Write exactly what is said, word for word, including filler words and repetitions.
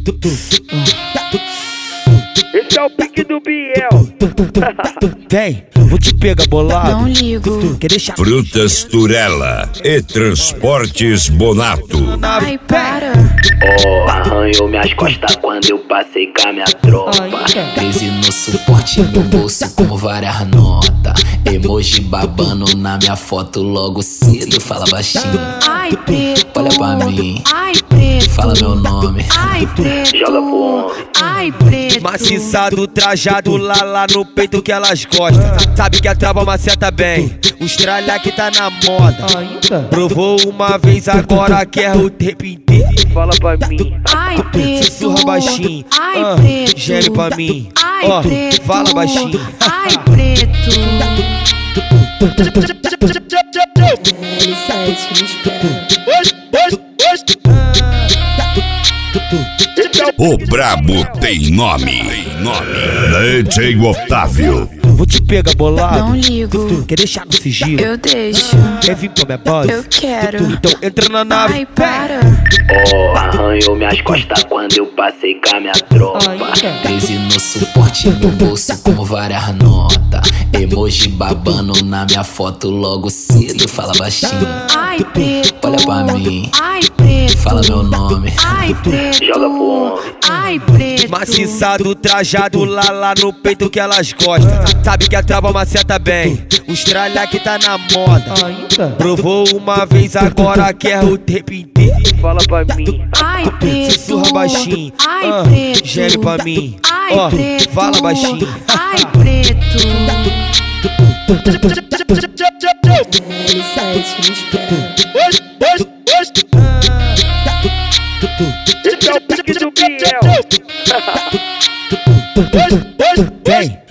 Esse é o pique do Biel. Vem, vou te pegar bolado. Não ligo. Quer deixar Frutas Turela e Transportes Bonato. Ai, para. Oh, arranhou minhas costas quando eu passei com a minha tropa. Crise no suporte no bolso com várias notas. Emoji babando na minha foto logo cedo. Fala baixinho, Ai, preto. olha pra mim, Ai, preto. fala meu nome. Ai, preto. Joga pro homem. Ai, preto. maciçado, trajado lá, lá no peito que elas gostam. Sabe que a trava maceta bem, os tralha que tá na moda. Provou uma vez, agora quer o tempo inteiro. Fala pra mim. Ai, preto. Sussurra baixinho, Ai, ah, preto. geme pra mim. Ai, Ó, preto. fala baixinho. Ai, preto. O brabo tem nome. Tem nome. D J Otávio. Vou te pegar bolado. Não ligo. Quer deixar no sigilo? Eu deixo. Quer vir pra minha base? Eu quero. Então entra na nave. Ai, para. Oh, arranhou minhas costas quando eu passei com a minha tropa. Crise no suporte no bolso com várias notas. Emoji babando na minha foto logo cedo. Fala baixinho, Ai, preto. olha pra mim, Ai, preto. fala meu nome. Ai, preto. Joga pro homem. Ai, preto. maciçado, trajado lá, lá no peito que elas gostam. Sabe que a trava maceta bem, os tralha que tá na moda. Provou uma vez, agora quer o tempo inteiro. Fala pra mim. Ai, preto. Sussurra baixinho, Ai, ah, preto. geme pra mim. Ai, Ó, preto. fala baixinho. Ai, preto. Esse é o pique do Biel. Vem,